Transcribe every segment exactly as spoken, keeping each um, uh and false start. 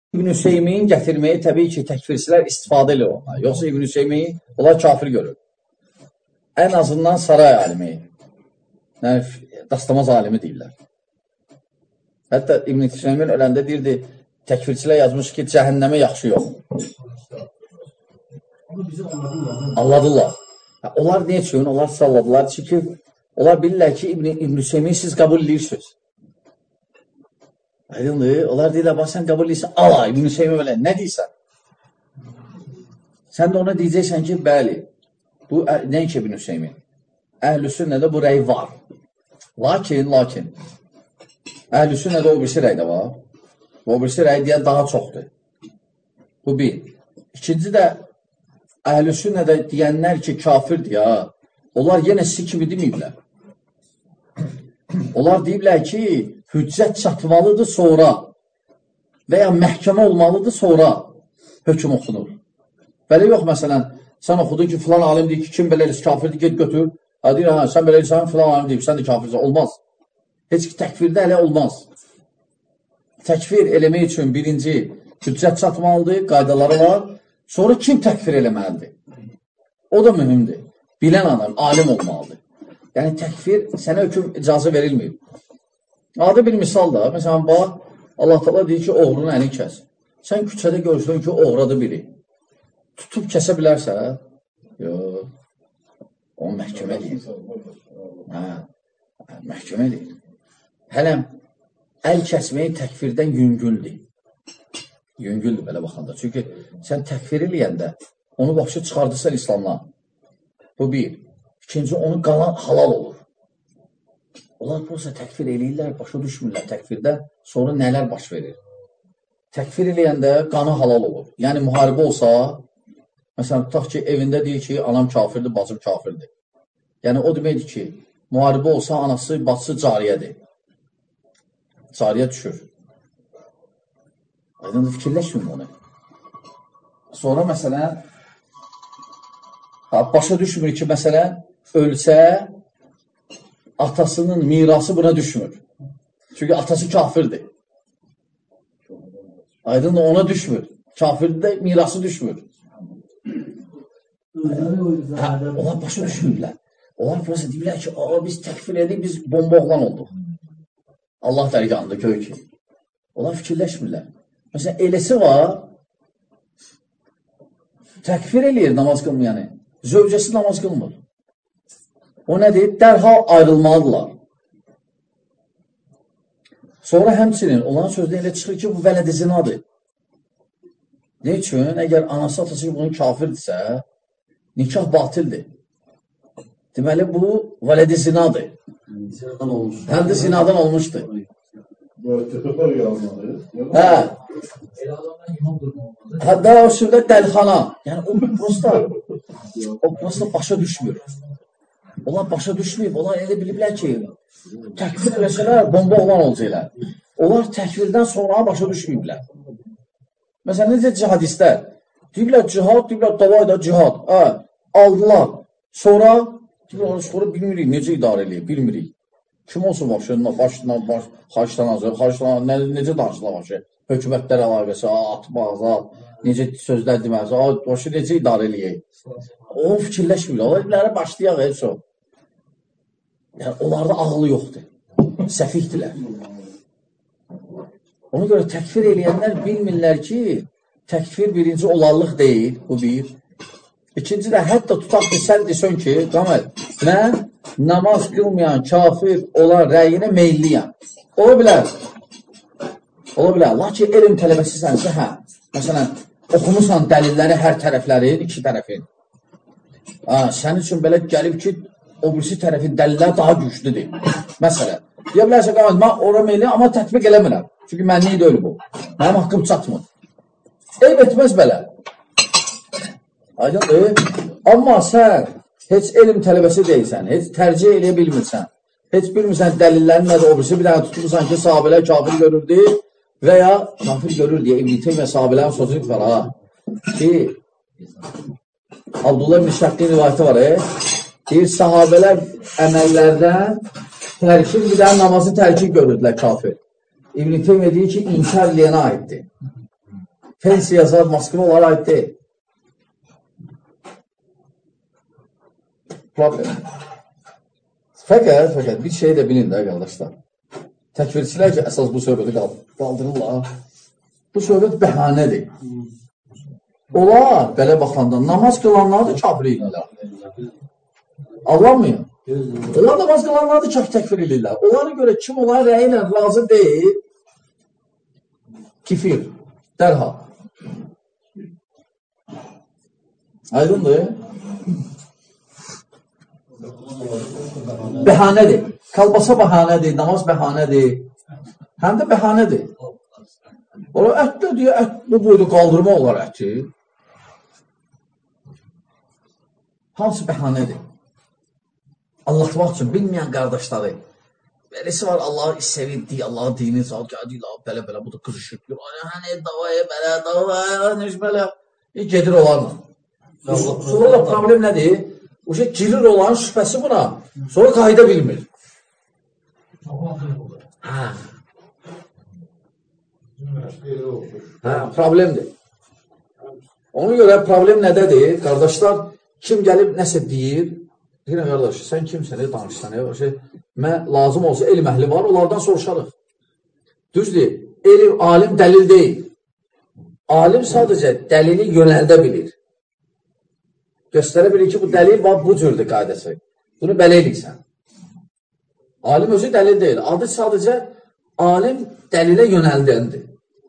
İbn Hüseymin gətirməyi təbii ki, təkfirçilər istifadə edir ona. Yoxsa İbn Hüseymin, onlar kafir görür. Ən azından saray alimi, yəni, dastamaz alimi deyirlər. Hətta İbn Hüseymin öləndə deyirdi, təkfirçilər yazmış ki, cəhənnəmə yaxşı yox. Anladırlar. Onlar ne üçün? Onlar salladılar. Çünki onlar bilirlər ki, İbn Hüseymin siz qəbul edirsiniz. Aydındır. Onlar deyirlər, bax, sən qəbul edirsən, ala, İbn Hüseymin belə, nə deyirsən? Sən də ona deyəcəksən ki, bəli, bu, nə ki İbn Hüseymin? Əhl-i sünnədə bu rəy var. Lakin, lakin, Əhl-i sünnədə o birisi rəy də var. O birisi rəy deyən daha çoxdur. Bu bir. İkinci də, Əhl-i sünnədə deyənlər ki, kafirdir ya, onlar yenə sizi kimi deməyiblər. Onlar deyiblər ki, hüccət çatmalıdır sonra və ya məhkəmə olmalıdır sonra hökm oxunur. Belə yox, məsələn, sən oxudun ki, filan alim deyir ki, kim belə elis kafirdir, get götür. Ha, deyir, hə, sən belə elisən, filan alim deyib, sən də kafirsən. Olmaz. Heç ki, təkfirdə elə olmaz. Təkfir eləmək üçün birinci hüccət çatmalıdır, qaydaları var. Sonra kim təkfir eləməlidir? O da mühümdür. Bilən adam, alim olmalıdır. Yəni, təkfir sənə hökm icazə verilməyib. Adı bir misal da, məsələn, bax, Allah təala deyir ki, oğrunun əlini kəs. Sən küçədə görürsən ki, oğradı biri. Tutub kəsə bilərsən? Yox. O məhkəmə deyir. Hə, məhkəmə deyir. Hələm, əl kəsməyi təkfirdən yüngüldür. Yüngüldür belə baxanda. Çünki sən təkfir eləyəndə onu başa çıxardırsan İslamdan. Bu bir. İkinci, onu qalan halal olur. Onlar bursa təkfir eləyirlər, başa düşmürlər təkfirdə, sonra nələr baş verir? Təkfir eləyəndə qanı halal olur. Yəni, müharibə olsa, məsələn, tutaq ki, evində deyir ki, anam kafirdir, bacım kafirdir. Yəni, o deməkdir ki, müharibə olsa, anası, bacısı cariyədir. Cariyə düşür. Aydın fikirləşmin onu. Sonra, məsələn, başa düşmür ki, məsələn, ölsə, atasının mirası buna düşmür. Çünki atası kafirdir. Aydın da ona düşmür. Kafirdə mirası düşmür. Hə, onlar başa düşmürlər. Onlar burası deyirlər ki, biz təkfir edik, biz bomba oğlan olduq. Allah dərgahında göy ki. Onlar fikirləşmirlər. Məsələn, eləsi var, təkfir eləyir namaz qılmayanı. Zövcəsi namaz qılmır. O nədir? Dərhal ayrılmalıdırlar. Sonra həmçinin onların sözdə elə çıxır ki, bu vələd-i zinadır. Ne üçün? Əgər anası atası bunun kafirdirsə, nikah batildir. Deməli, bu vələd-i zinadır. Həm də zinadan olmuşdur. Hə. Hətta o sürdə dəlxana. Yəni, o prosta, o prosta başa düşmür. Onlar başa düşməyib, onlar elə biliblər ki, təkfir eləsələr, bomba oğlan olacaqlar. Onlar təkfirdən sonra başa düşməyiblər. Məsələn, necə cihadistlər? Deyiblər cihad, deyiblər davay da cihad. Hə, aldılar. Sonra, deyiblər onu sonra bilmirik, necə idarə eləyib, bilmirik. Kim olsun başına, başından, baş, xarşdan hazır, xarşdan, ne, necə danışılar başı? Hökumətlər əlaqəsi, atmaq, necə sözlər deməsi, başı necə idarə eləyək? O fikirləşmir, o evlərə başlayaq, heç o. Yəni, onlarda ağlı yoxdur. Səfikdirlər. Ona görə təkfir eləyənlər bilmirlər ki, təkfir birinci olarlıq deyil, bu bir. İkinci də, hətta tutaq ki, sən desən ki, Qaməl, mən namaz qılmayan kafir olan rəyinə meylliyəm. Ola bilər. Ola bilər. Lakin elm tələbəsisənsə, hə. Məsələn, oxumusan dəlilləri, hər tərəflərin, iki tərəfin. Ha, sənin üçün belə gəlib ki, o birisi tərəfin dəlillər daha güclüdür. Məsələn, deyə bilərsə, Qaməl, mən ora meyliyəm, amma tətbiq eləmirəm. Çünki mənlik deyil bu. Mənim haqqım çatmır. Eyb etməz belə. Aydındır. Amma sən heç elm tələbəsi deyilsən, heç tərcih eləyə bilmirsən, heç bilmirsən dəlillərin nədir, o birisi bir dənə tutmursan ki, sahabələr kafir görürdü və ya kafir görür deyə İbn Teymiyyə sahabələrin sözü var ha. Ki, Abdullah ibn Şəqqin rivayəti var, e? Deyir, sahabələr əməllərdən tərkib, bir dənə namazı tərkib görürdülər kafir. İbn Teymiyyə deyir ki, inkar eləyənə aiddir. Pensi yazar, maskını onlara aid deyil. Problem. Fəqət, fəqət bir şey də bilin də, qardaşlar. Təkvirçilər ki, əsas bu söhbəti qaldırırlar. Bu söhbət bəhanədir. Onlar, belə baxanda, namaz qılanlar da kafir edirlər. Anlamıyım. Onlar namaz qılanlar da təkfir edirlər. Onlara görə kim onların rəyi ilə razı deyil, kifir, dərhal. Aydındır. Bəhanədir. Kalbasa bəhanədir, namaz bəhanədir. Həm də bəhanədir. Ola ət də deyə, ət bu boyda qaldırma olar əti. Hamısı bəhanədir. Anlatmaq üçün bilməyən qardaşları. Birisi var, Allah'ı sevindiği, Allah'ın dini salgadiyle, belə belə, bu da qızışır. Hani davaya, belə, davaya, nüş belə. Gedir olanla. Sonra da problem nədir? O şey girir olan şübhəsi buna. Sonra qayda bilmir. Hə. Hə, problemdir. Ona görə problem nədədir? Qardaşlar, kim gəlib nəsə deyir, deyirəm, qardaş, sən kimsən, danışsan, şey, mən lazım olsa elm əhli var, onlardan soruşarıq. Düzdür, elm, alim dəlil deyil. Alim sadəcə dəlili yönəldə bilir. Göstərə bilir ki, bu dəlil var, bu cürdür qaydası. Bunu belə edirsən. Alim özü dəlil deyil. Adı sadəcə alim dəlilə yönəldəndir.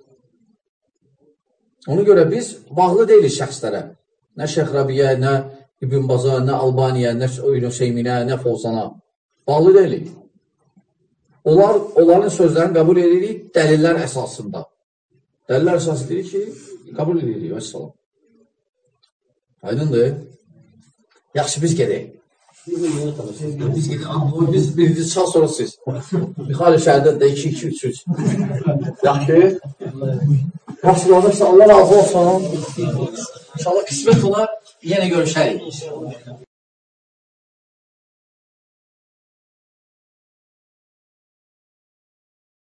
Ona görə biz bağlı deyilik şəxslərə. Nə Şeyx Rabiyə, nə İbn Baza, nə Albaniyə, nə Hüseyminə, nə Fovzana. Bağlı deyilik. Onlar, onların sözlərini qəbul edirik dəlillər əsasında. Dəlillər əsası deyir ki, qəbul edirik. Vəssalam. Aydındır. Yaxşı, biz gedək. Biz gedək. Biz birinci çal, sonra siz. Mixali şəhərdə də iki, iki, üç, üç. Yaxşı. Yaxşı, qardaşlar, Allah razı olsun. İnşallah qismət olar, yenə görüşərik.